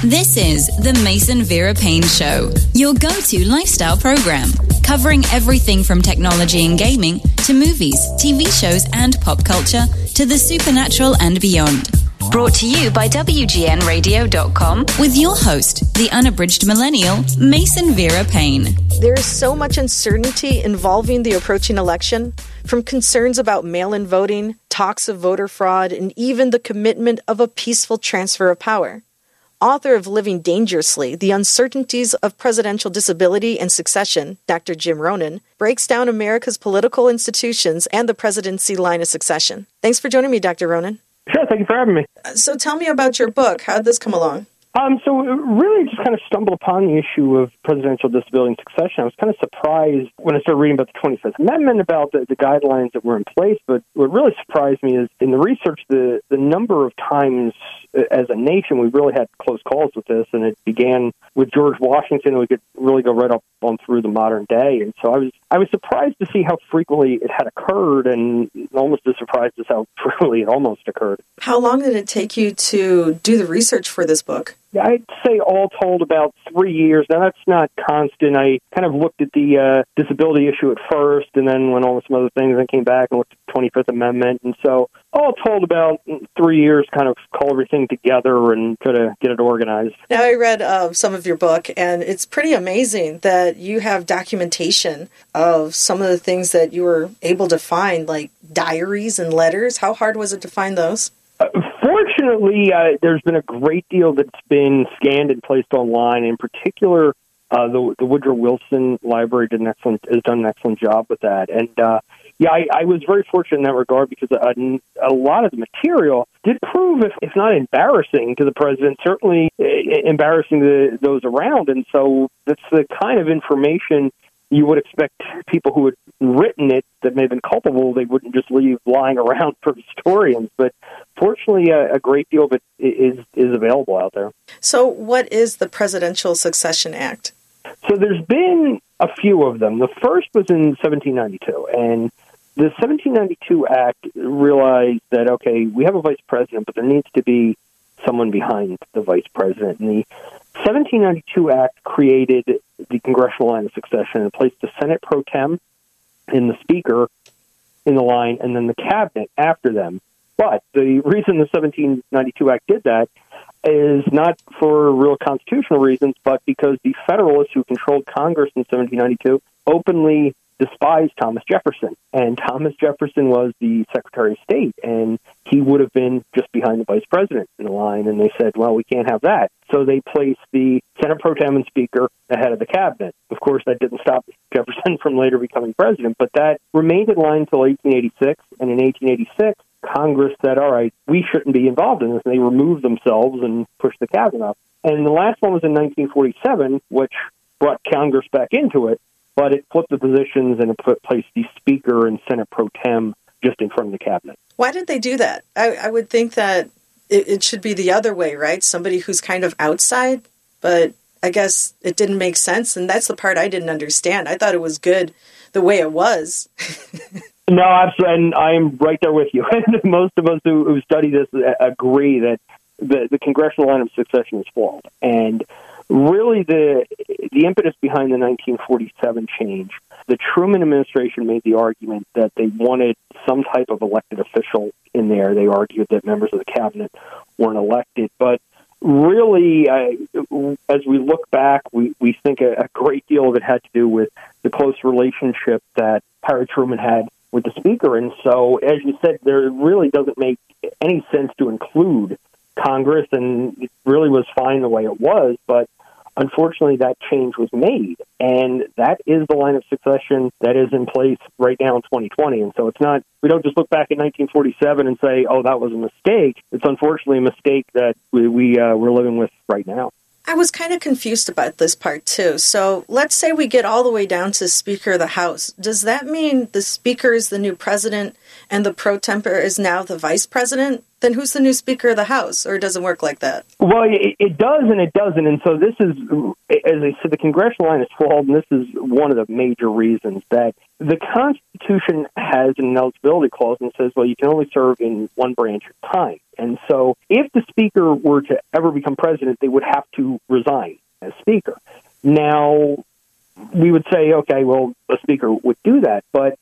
This is the Mason Vera Payne Show, your go-to lifestyle program, covering everything from technology and gaming to movies, TV shows and pop culture to the supernatural and beyond. Brought to you by WGNradio.com with your host, the unabridged millennial, Mason Vera Payne. There is so much uncertainty involving the approaching election, from concerns about mail-in voting, talks of voter fraud, and even the commitment of a peaceful transfer of power. Author of Living Dangerously, The Uncertainties of Presidential Disability and Succession, Dr. Jim Ronan, breaks down America's political institutions and the presidency line of succession. Thanks for joining me, Dr. Ronan. Sure, thank you for having me. So tell me about your book. How did this come along? So really just kind of stumbled upon the issue of presidential disability and succession. I was kind of surprised when I started reading about the 25th Amendment, about the guidelines that were in place. But what really surprised me is in the research, the number of times as a nation we really had close calls with this. And it began with George Washington, and we could really go right up on through the modern day. And so I was surprised to see how frequently it had occurred, and almost as surprised as how frequently it almost occurred. How long did it take you to do the research for this book? Yeah, I'd say all told about 3 years. Now, that's not constant. I kind of looked at the disability issue at first, and then went on with some other things, and came back and looked at the 25th Amendment. And so all told about 3 years, kind of call everything together and try to get it organized. Now, I read some of your book, and it's pretty amazing that you have documentation of some of the things that you were able to find, like diaries and letters. How hard was it to find those? Fortunately, there's been a great deal that's been scanned and placed online. In particular, the Woodrow Wilson Library has done an excellent job with that. And I was very fortunate in that regard, because a lot of the material did prove, if not embarrassing to the president, certainly embarrassing to those around. And so that's the kind of information you would expect people who had written it that may have been culpable, they wouldn't just leave lying around for historians. But fortunately, a great deal of it is available out there. So what is the Presidential Succession Act? So there's been a few of them. The first was in 1792, and the 1792 Act realized that, okay, we have a vice president, but there needs to be someone behind the vice president. And the 1792 Act created the congressional line of succession and placed the Senate pro tem and the Speaker in the line, and then the cabinet after them. But the reason the 1792 Act did that is not for real constitutional reasons, but because the Federalists who controlled Congress in 1792 openly despised Thomas Jefferson. And Thomas Jefferson was the Secretary of State, and he would have been just behind the vice president in the line. And they said, well, we can't have that. So they placed the Senate pro tem and Speaker ahead of the cabinet. Of course, that didn't stop Jefferson from later becoming president, but that remained in line until 1886. And in 1886, Congress said, all right, we shouldn't be involved in this. And they removed themselves and pushed the cabinet up. And the last one was in 1947, which brought Congress back into it, but it flipped the positions and it placed the Speaker and Senate pro tem just in front of the cabinet. Why did they do that? I would think that it should be the other way, right? Somebody who's kind of outside, but I guess it didn't make sense, and that's the part I didn't understand. I thought it was good the way it was. No, absolutely, and I'm right there with you. Most of us who study this agree that the congressional line of succession is flawed. And really the impetus behind the 1947 change, the Truman administration made the argument that they wanted some type of elected official in there. They argued that members of the cabinet weren't elected. But really, as we look back, we think a great deal of it had to do with the close relationship that Harry Truman had with the Speaker. And so, as you said, there really doesn't make any sense to include Congress, and it really was fine the way it was, but unfortunately that change was made, and that is the line of succession that is in place right now in 2020. And so it's not, we don't just look back at 1947 and say, oh, that was a mistake. It's unfortunately a mistake that we're living with right now. I was kind of confused about this part, too. So let's say we get all the way down to Speaker of the House. Does that mean the Speaker is the new president and the pro tempore is now the vice president? then who's the new Speaker of the House? Or it doesn't work like that? Well, it does and it doesn't. And so this is, as I said, the congressional line is flawed, and this is one of the major reasons that the Constitution has an eligibility clause and says, well, you can only serve in one branch at a time. And so if the Speaker were to ever become president, they would have to resign as Speaker. Now, we would say, okay, well, a Speaker would do that, but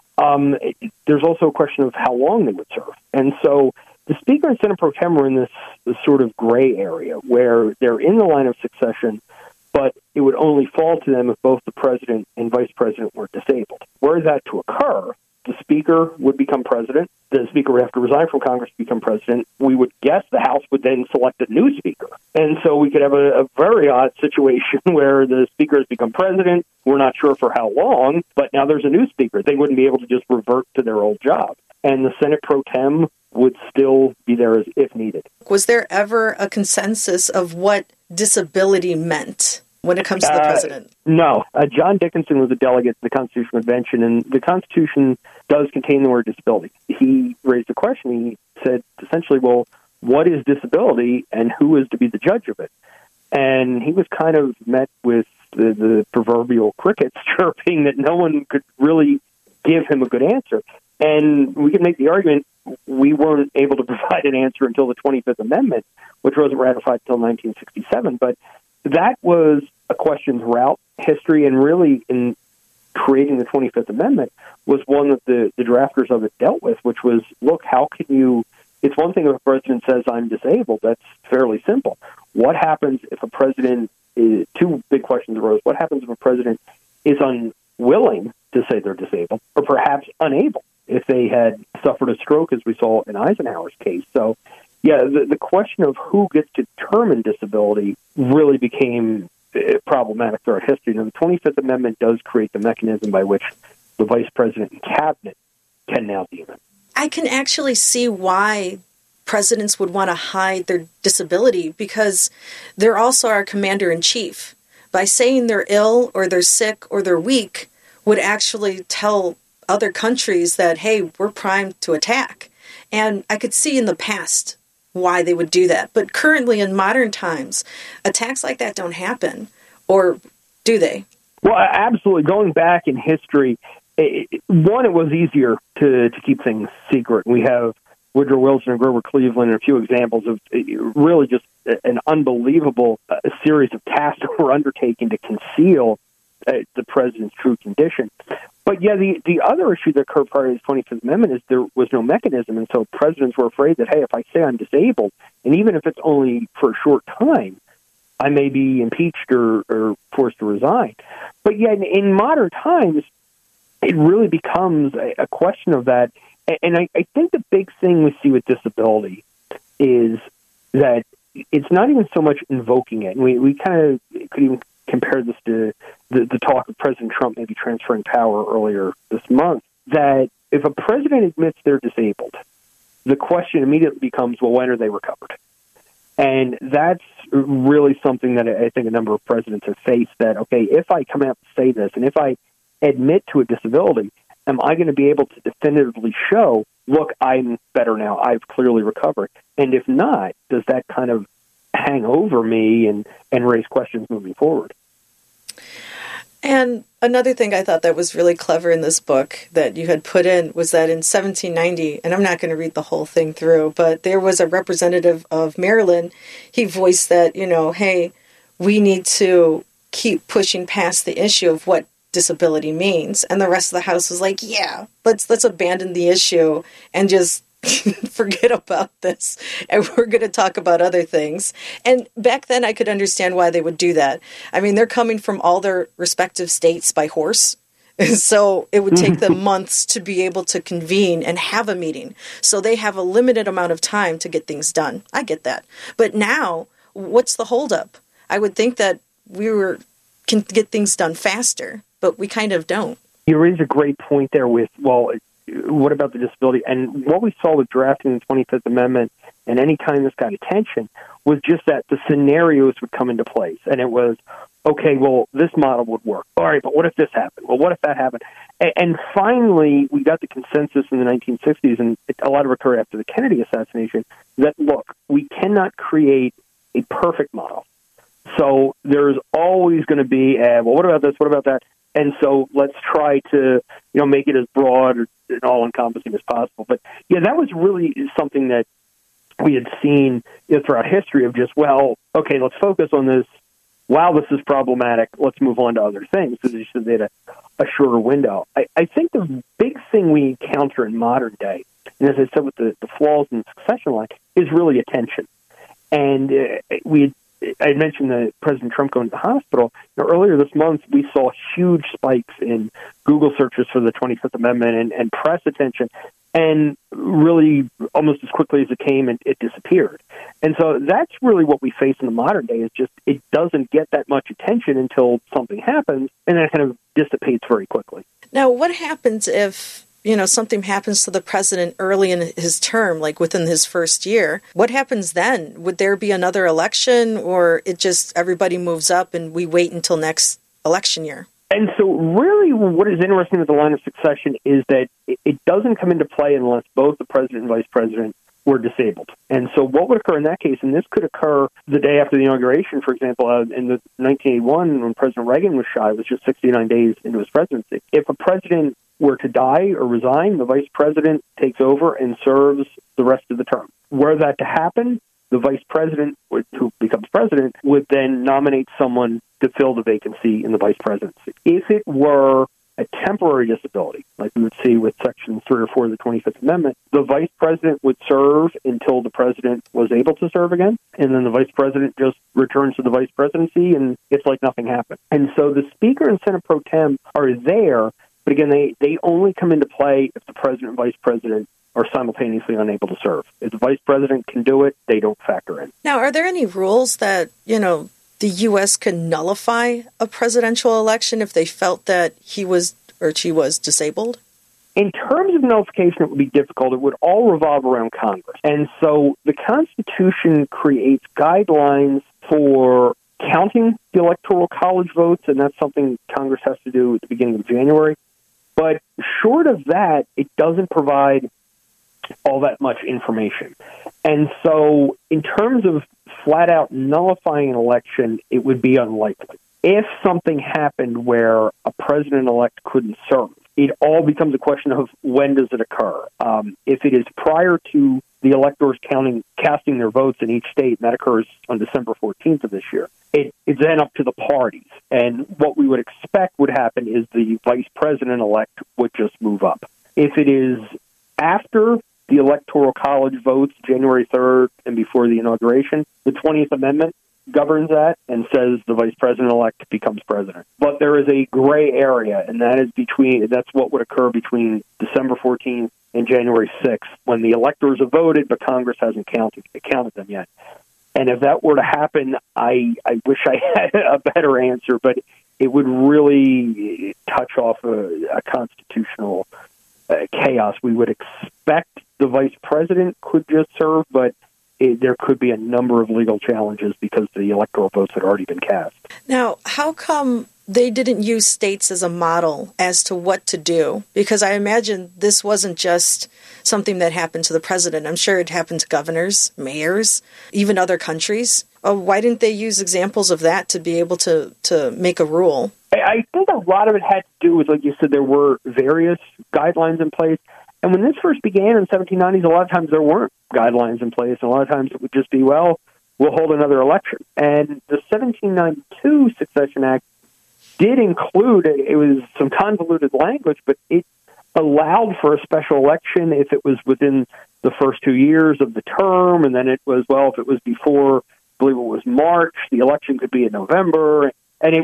there's also a question of how long they would serve. And so the Speaker and Senate Pro Tem are in this sort of gray area where they're in the line of succession, but it would only fall to them if both the President and Vice President were disabled. Were that to occur, the Speaker would become President. The Speaker would have to resign from Congress to become President. We would guess the House would then select a new Speaker. And so we could have a very odd situation where the Speaker has become President. We're not sure for how long, but now there's a new Speaker. They wouldn't be able to just revert to their old job. And the Senate Pro Tem would still be there if needed. Was there ever a consensus of what disability meant when it comes to the president? No. John Dickinson was a delegate to the Constitutional Convention, and the Constitution does contain the word disability. He raised a question. He said, essentially, well, what is disability, and who is to be the judge of it? And he was kind of met with the proverbial crickets chirping that no one could really give him a good answer. And we could make the argument we weren't able to provide an answer until the 25th Amendment, which wasn't ratified until 1967. But that was a question throughout history, and really in creating the 25th Amendment was one that the drafters of it dealt with, which was, look, how can you... It's one thing if a president says, I'm disabled. That's fairly simple. What happens if a president... Two big questions arose. What happens if a president is unwilling to say they're disabled, or perhaps unable if they had suffered a stroke, as we saw in Eisenhower's case? So, yeah, the question of who gets to determine disability really became problematic throughout history. Now, the 25th Amendment does create the mechanism by which the vice president and cabinet can now deem it. I can actually see why presidents would want to hide their disability, because they're also our commander-in-chief. By saying they're ill or they're sick or they're weak would actually tell other countries that, hey, we're primed to attack. And I could see in the past why they would do that. But currently in modern times, attacks like that don't happen. Or do they? Well, absolutely. Going back in history, it was easier to keep things secret. We have Woodrow Wilson and Grover Cleveland and a few examples of really just an unbelievable series of tasks that were undertaken to conceal the president's true condition. But yeah, the other issue that occurred prior to the 25th Amendment is there was no mechanism, and so presidents were afraid that, hey, if I say I'm disabled, and even if it's only for a short time, I may be impeached or forced to resign. But yeah, in modern times, it really becomes a question of that. And I think the big thing we see with disability is that it's not even so much invoking it. And we kind of could even compare this to the talk of President Trump maybe transferring power earlier this month, that if a president admits they're disabled, the question immediately becomes, well, when are they recovered? And that's really something that I think a number of presidents have faced, that, okay, if I come out and say this, and if I admit to a disability, am I going to be able to definitively show, look, I'm better now, I've clearly recovered? And if not, does that kind of hang over me and raise questions moving forward? And another thing I thought that was really clever in this book that you had put in was that in 1790, and I'm not going to read the whole thing through, but there was a representative of Maryland. He voiced that, hey, we need to keep pushing past the issue of what disability means. And the rest of the House was like, yeah, let's abandon the issue and just forget about this, and we're going to talk about other things. And back then I could understand why they would do that. I mean, they're coming from all their respective states by horse, so it would take them months to be able to convene and have a meeting. So they have a limited amount of time to get things done. I get that. But now, what's the holdup? I would think that can get things done faster, but we kind of don't. You raise a great point there with, well, what about the disability? And what we saw with drafting the 25th Amendment, and any time this got attention, was just that the scenarios would come into place. And it was, okay, well, this model would work. All right, but what if this happened? Well, what if that happened? And finally, we got the consensus in the 1960s, and a lot of it occurred after the Kennedy assassination, that, look, we cannot create a perfect model. So there's always going to be, well, what about this? What about that? And so let's try to, make it as broad and all-encompassing as possible. But, yeah, that was really something that we had seen throughout history of just, well, okay, let's focus on this. Wow, this is problematic. Let's move on to other things, because you said they had a shorter window. I think the big thing we encounter in modern day, and as I said with the flaws in the succession line, is really attention. And I mentioned that President Trump going to the hospital. Earlier this month, we saw huge spikes in Google searches for the 25th Amendment and press attention, and really almost as quickly as it came, it disappeared. And so that's really what we face in the modern day, is just it doesn't get that much attention until something happens, and then it kind of dissipates very quickly. Now, what happens if something happens to the president early in his term, like within his first year? What happens then? Would there be another election, or it just everybody moves up and we wait until next election year? And so really what is interesting with the line of succession is that it doesn't come into play unless both the president and vice president were disabled. And so what would occur in that case, and this could occur the day after the inauguration, for example, in the 1981 when President Reagan was shot, it was just 69 days into his presidency. If a president were to die or resign, the vice president takes over and serves the rest of the term. Were that to happen, the vice president, who becomes president, would then nominate someone to fill the vacancy in the vice presidency. If it were a temporary disability, like we would see with Section 3 or 4 of the 25th Amendment, the vice president would serve until the president was able to serve again, and then the vice president just returns to the vice presidency, and it's like nothing happened. And so the Speaker and Senate pro tem are there, but again, they only come into play if the president and vice president are simultaneously unable to serve. If the vice president can do it, they don't factor in. Now, are there any rules that, the U.S. can nullify a presidential election if they felt that he was or she was disabled? In terms of nullification, it would be difficult. It would all revolve around Congress. And so the Constitution creates guidelines for counting the Electoral College votes, and that's something Congress has to do at the beginning of January. But short of that, it doesn't provide all that much information. And so in terms of flat-out nullifying an election, it would be unlikely. If something happened where a president-elect couldn't serve, it all becomes a question of when does it occur. If it is prior to the electors casting their votes in each state, and that occurs on December 14th of this year, it's then up to the parties. And what we would expect would happen is the vice president-elect would just move up. If it is after the Electoral College votes January 3rd and before the inauguration, the 20th Amendment governs that and says the vice president-elect becomes president. But there is a gray area, and that's what would occur between December 14th and January 6th, when the electors have voted, but Congress hasn't counted them yet. And if that were to happen, I wish I had a better answer, but it would really touch off a constitutional chaos. We would expect the vice president could just serve, but there could be a number of legal challenges because the electoral votes had already been cast. Now, how come they didn't use states as a model as to what to do? Because I imagine this wasn't just something that happened to the president. I'm sure it happened to governors, mayors, even other countries. Why didn't they use examples of that to be able to make a rule? I think a lot of it had to do with, like you said, there were various guidelines in place. And when this first began in the 1790s, a lot of times there weren't guidelines in place. And a lot of times it would just be, well, we'll hold another election. And the 1792 Succession Act did include, it was some convoluted language, but it allowed for a special election if it was within the first 2 years of the term. And then it was, well, if it was before, I believe it was March, the election could be in November. And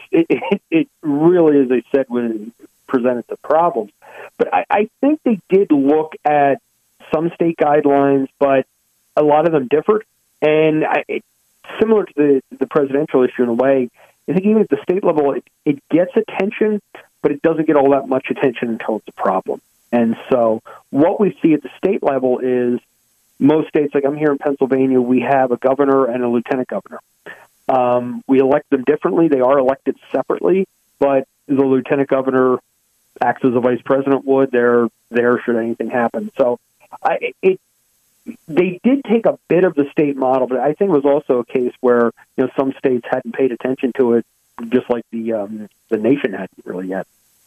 it really, as I said, presented the problems. But I think they did look at some state guidelines, but a lot of them differed. And similar to the presidential issue in a way, I think even at the state level, it gets attention, but it doesn't get all that much attention until it's a problem. And so what we see at the state level is most states, like I'm here in Pennsylvania, we have a governor and a lieutenant governor. We elect them differently. They are elected separately, but the lieutenant governor acts as a vice president would. They're there should anything happen. So they did take a bit of the state model, but I think it was also a case where some states hadn't paid attention to it, just like the nation hadn't really yet.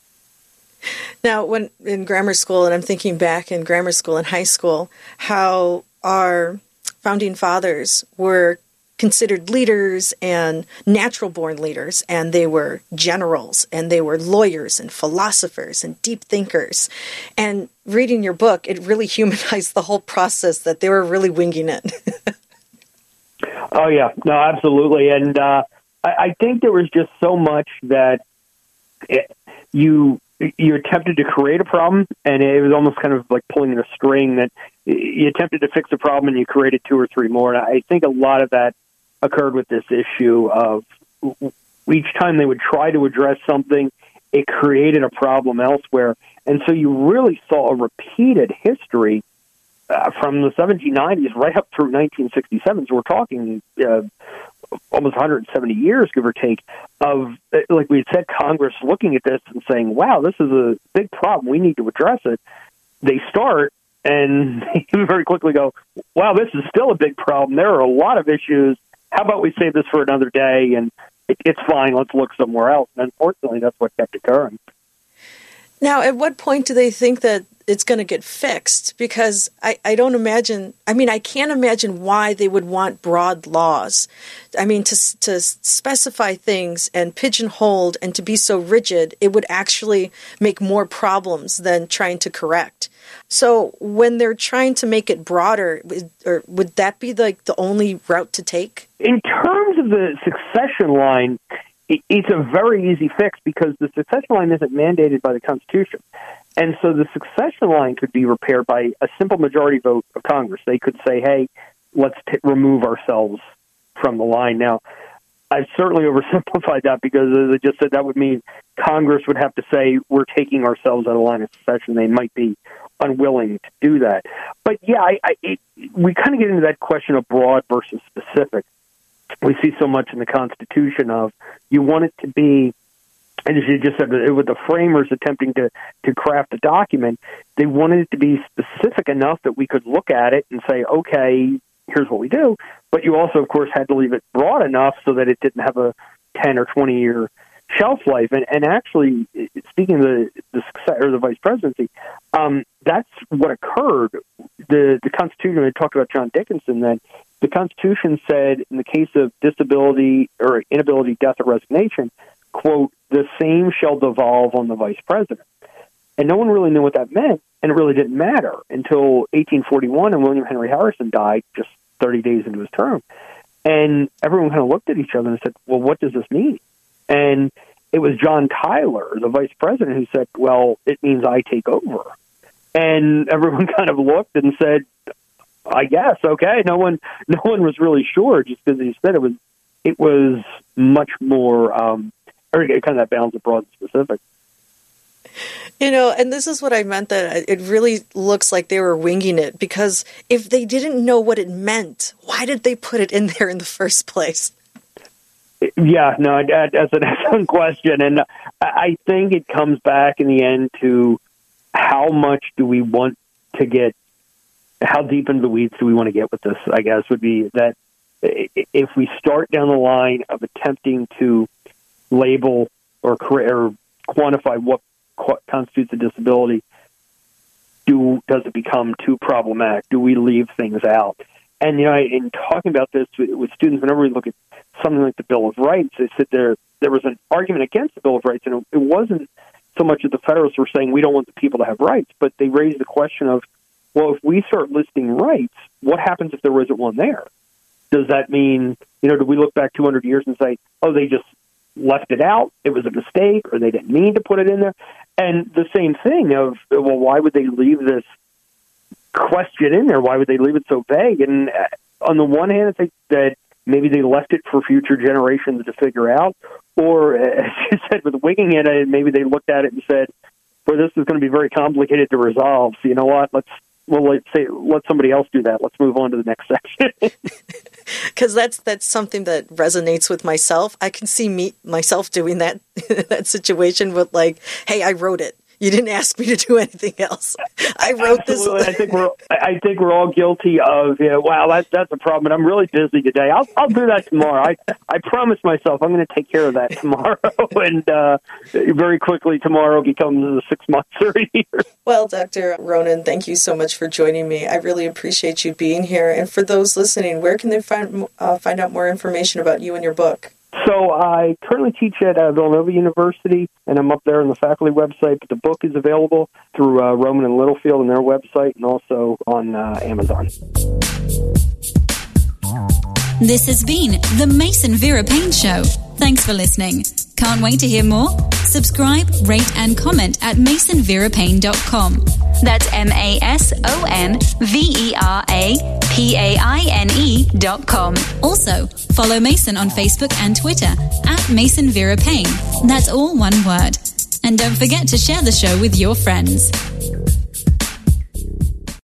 Now, when in grammar school, and I'm thinking back in grammar school and high school, how our founding fathers were considered leaders and natural-born leaders, and they were generals, and they were lawyers and philosophers and deep thinkers. And reading your book, it really humanized the whole process that they were really winging it. Oh, yeah. No, absolutely. And I think there was just so much that you attempted to create a problem, and it was almost kind of like pulling a string that you attempted to fix a problem and you created two or three more. And I think a lot of that occurred with this issue of each time they would try to address something, it created a problem elsewhere. And so you really saw a repeated history from the 1790s right up through 1967. So we're talking almost 170 years, give or take, of, like we had said, Congress looking at this and saying, wow, this is a big problem. We need to address it. They start and they very quickly go, wow, this is still a big problem. There are a lot of issues. How about we save this for another day? And it's fine. Let's look somewhere else. And unfortunately, that's what kept occurring. Now, at what point do they think that it's going to get fixed? Because I don't imagine, I can't imagine why they would want broad laws. To specify things and pigeonhole and to be so rigid, it would actually make more problems than trying to correct. So when they're trying to make it broader, would that be the only route to take? In terms of the succession line, it's a very easy fix because the succession line isn't mandated by the Constitution. And so the succession line could be repaired by a simple majority vote of Congress. They could say, hey, let's remove ourselves from the line. Now, I've certainly oversimplified that because, as I just said, that would mean Congress would have to say, we're taking ourselves out of line of succession. They might be unwilling to do that. But, yeah, we kind of get into that question of broad versus specific. We see so much in the Constitution of you want it to be, and as you just said, with the framers attempting to craft the document, they wanted it to be specific enough that we could look at it and say, okay, here's what we do. But you also, of course, had to leave it broad enough so that it didn't have a 10 or 20-year shelf life. And actually, speaking of the vice presidency, that's what occurred. The Constitution, I talked about John Dickinson, that the Constitution said in the case of disability or inability, death, or resignation, quote, the same shall devolve on the vice president. And no one really knew what that meant, and it really didn't matter until 1841, and William Henry Harrison died just 30 days into his term. And everyone kind of looked at each other and said, well, what does this mean? And it was John Tyler, the vice president, who said, well, it means I take over. And everyone kind of looked and said, I guess, okay. No one was really sure, just because he said it was much more, kind of that balance of broad and specific. And this is what I meant, that it really looks like they were winging it, because if they didn't know what it meant, why did they put it in there in the first place? Yeah, no, that's an excellent question. And I think it comes back in the end to how much do we want to get, how deep into the weeds do we want to get with this, I guess, would be that if we start down the line of attempting to label or quantify what constitutes a disability, does it become too problematic? Do we leave things out? And, in talking about this with students, whenever we look at something like the Bill of Rights, they said there was an argument against the Bill of Rights, and it wasn't so much that the Federalists were saying we don't want the people to have rights, but they raised the question of, well, if we start listing rights, what happens if there isn't one there? Does that mean, do we look back 200 years and say, oh, they just left it out, it was a mistake, or they didn't mean to put it in there? And the same thing of, well, why would they leave this question in there? Why would they leave it so vague? And on the one hand, I think that maybe they left it for future generations to figure out, or as you said, with winging it, maybe they looked at it and said, well, this is going to be very complicated to resolve, so you know what, let somebody else do that. Let's move on to the next section. because that's something that resonates with myself. I can see myself doing that that situation with like, hey, I wrote it. You didn't ask me to do anything else. I wrote this. I think we're all guilty of. Wow, that's a problem. But I'm really busy today. I'll do that tomorrow. I promise myself I'm going to take care of that tomorrow. And very quickly, tomorrow becomes 6 months or a year. Well, Dr. Ronan, thank you so much for joining me. I really appreciate you being here. And for those listening, where can they find out more information about you and your book? So I currently teach at Villanova University, and I'm up there on the faculty website. But the book is available through Rowman and Littlefield on their website, and also on Amazon. This has been the Mason Vera Payne Show. Thanks for listening. Can't wait to hear more? Subscribe, rate, and comment at masonverapayne.com. That's MasonVeraPaine.com. Also, follow Mason on Facebook and Twitter at Mason Vera Payne. That's all one word. And don't forget to share the show with your friends.